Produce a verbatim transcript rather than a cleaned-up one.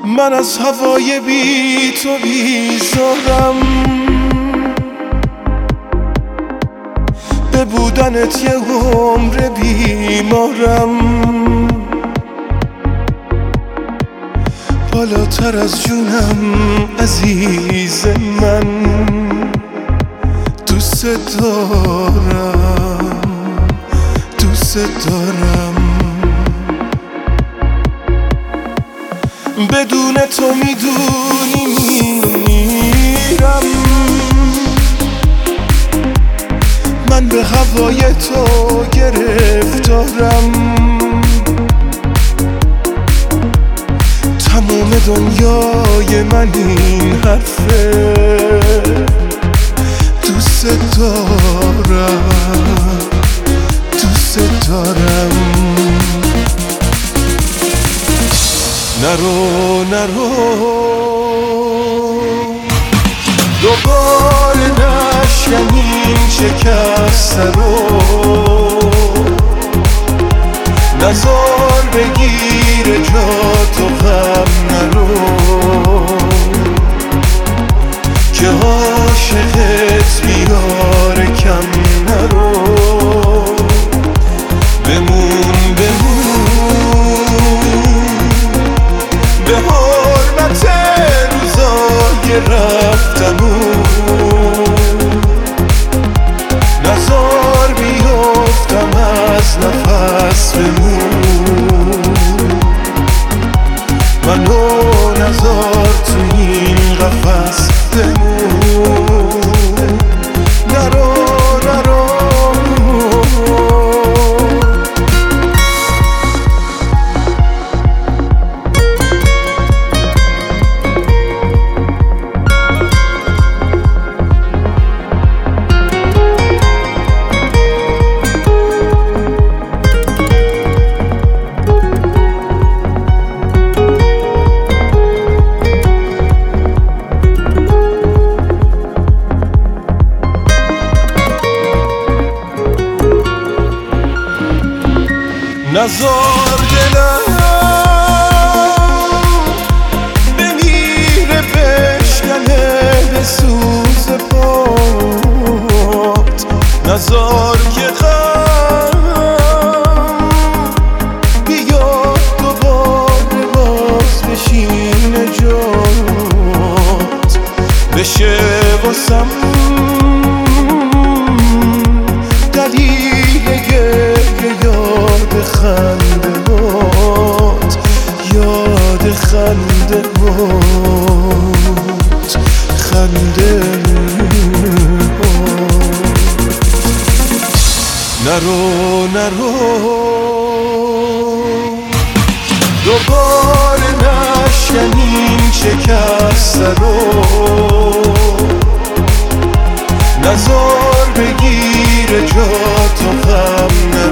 من از هوای بی تو بیزارم، به بودنت یه عمر بیمارم، بالاتر از جونم عزیز من، دوست دارم دوست دارم. بدون تو میدونی میرم، من به هوای تو گرفتارم، تمام دنیای من این حرفه، دوست دارم دوست دارم. نرو نرو دوباره نشکنیم شکسته رو، نزار بگیر جا تو غم نرو، که عاشقت بیاره کم نرو، بمون بمون به حرمت روزای رفتمون، نزار بیفتم از نفس بمون، منو نزار تو این قفس بمون. نرو نرو نزار دلم بمیره بشکنه به سوز پات، نزار که غم بیاد دوباره باز بشینه جات، بشه واسم دلیل گریه یاد خنده هات، یاد خنده هات خنده هات. نرو نرو دوباره نشکنیم شکسته رو، نزار بگیر جا تو غم